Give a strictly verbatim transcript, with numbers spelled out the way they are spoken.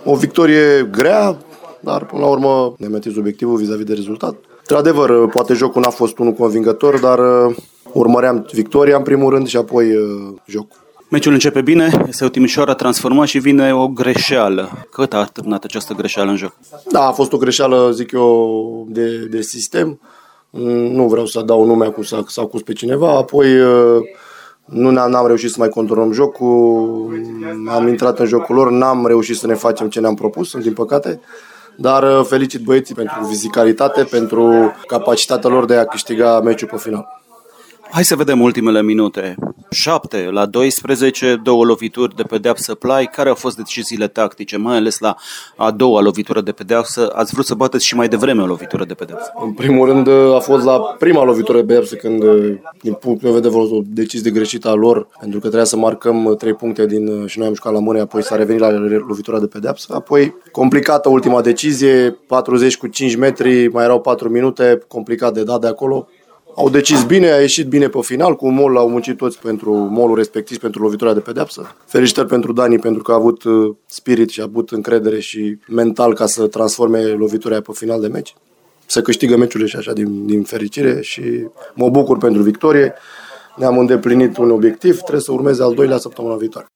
O victorie grea, dar până la urmă ne-am atins obiectivul vis-a-vis de rezultat. Într-adevăr, poate jocul n-a fost unul convingător, dar urmăream victoria în primul rând și apoi jocul. Meciul începe bine, este o Timișoara transformat și vine o greșeală. Cât a târnat această greșeală în joc? Da, a fost o greșeală, zic eu, de, de sistem. Nu vreau să dau nume acum să, să acuz pe cineva. Apoi nu n-am, n-am reușit să mai controlăm jocul. Am intrat în jocul lor, n-am reușit să ne facem ce ne-am propus, din păcate. Dar felicit băieții pentru fizicalitate, pentru capacitatea lor de a câștiga meciul pe final. Hai să vedem ultimele minute. șapte la doisprezece, două lovituri de pedeapsă Plai. Care au fost deciziile tactice, mai ales la a doua lovitură de pedeapsă? Ați vrut să bateți și mai devreme o lovitură de pedeapsă? În primul rând a fost la prima lovitură de pedeapsă când, din punctul meu de vedere, o decizie greșită a lor, pentru că trebuia să marcăm trei puncte din, și noi am jucat la mâine, apoi s-a revenit la lovitura de pedeapsă. Apoi complicată ultima decizie, patruzeci cu cinci metri, mai erau patru minute, complicat de dat de acolo. Au decis bine, a ieșit bine pe final, cu un mol, au muncit toți pentru molul respectiv, pentru lovitura de pedeapsă. Felicitări pentru Dani, pentru că a avut spirit și a avut încredere și mental ca să transforme lovitura aia pe final de meci. Să câștigă meciurile și așa din, din fericire și mă bucur pentru victorie. Ne-am îndeplinit un obiectiv, trebuie să urmeze al doilea săptămâna viitoare.